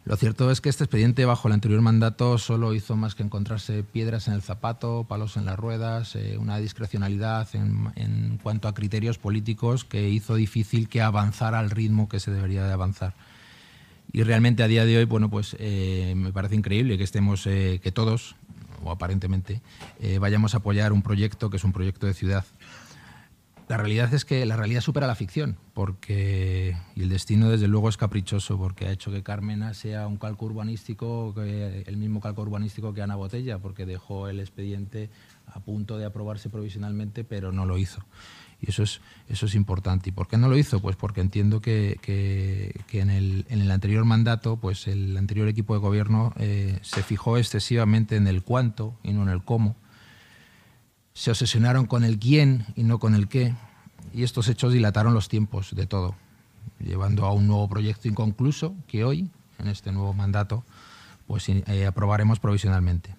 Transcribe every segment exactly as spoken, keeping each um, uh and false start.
Lo cierto es que este expediente bajo el anterior mandato solo hizo más que encontrarse piedras en el zapato, palos en las ruedas, eh, una discrecionalidad en, en cuanto a criterios políticos que hizo difícil que avanzara al ritmo que se debería de avanzar. Y realmente a día de hoy, bueno, pues eh, me parece increíble que estemos, eh, que todos, o aparentemente, eh, vayamos a apoyar un proyecto que es un proyecto de ciudad. La realidad es que la realidad supera la ficción, porque y el destino desde luego es caprichoso, porque ha hecho que Carmena sea un calco urbanístico, que, el mismo calco urbanístico que Ana Botella, porque dejó el expediente a punto de aprobarse provisionalmente, pero no lo hizo. Y eso es, eso es importante. ¿Y por qué no lo hizo? Pues porque entiendo que, que, que en, el, en el anterior mandato, pues el anterior equipo de gobierno eh, se fijó excesivamente en el cuánto y no en el cómo. Se obsesionaron con el quién y no con el qué, y estos hechos dilataron los tiempos de todo, llevando a un nuevo proyecto inconcluso que hoy, en este nuevo mandato, pues eh, aprobaremos provisionalmente.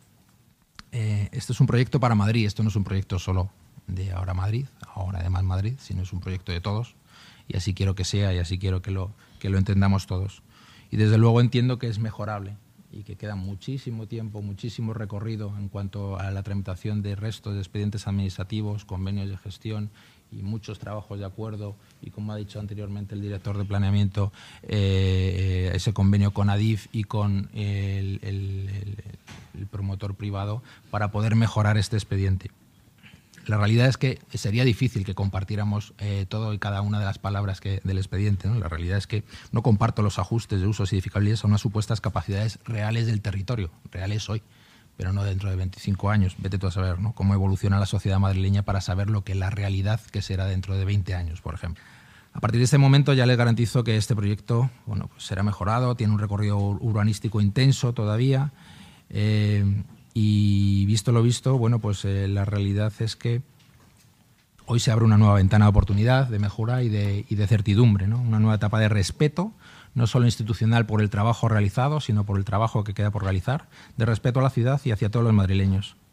Eh, este es un proyecto para Madrid, esto no es un proyecto solo de Ahora Madrid, ahora además Madrid, sino es un proyecto de todos, y así quiero que sea y así quiero que lo, que lo entendamos todos. Y desde luego entiendo que es mejorable, y que queda muchísimo tiempo, muchísimo recorrido en cuanto a la tramitación de restos de expedientes administrativos, convenios de gestión y muchos trabajos de acuerdo y, como ha dicho anteriormente el director de planeamiento, eh, ese convenio con Adif y con el, el, el, el promotor privado para poder mejorar este expediente. La realidad es que sería difícil que compartiéramos eh, todo y cada una de las palabras que, del expediente, ¿no? La realidad es que no comparto los ajustes de usos y edificables a unas supuestas capacidades reales del territorio, reales hoy, pero no dentro de veinticinco años. Vete tú a saber, ¿no?, cómo evoluciona la sociedad madrileña para saber lo que la realidad que será dentro de veinte años, por ejemplo. A partir de este momento ya les garantizo que este proyecto, bueno, pues será mejorado, tiene un recorrido urbanístico intenso todavía. Eh, Y visto lo visto, bueno, pues eh, la realidad es que hoy se abre una nueva ventana de oportunidad, de mejora y de, y de certidumbre, ¿no? Una nueva etapa de respeto, no solo institucional por el trabajo realizado, sino por el trabajo que queda por realizar, de respeto a la ciudad y hacia todos los madrileños.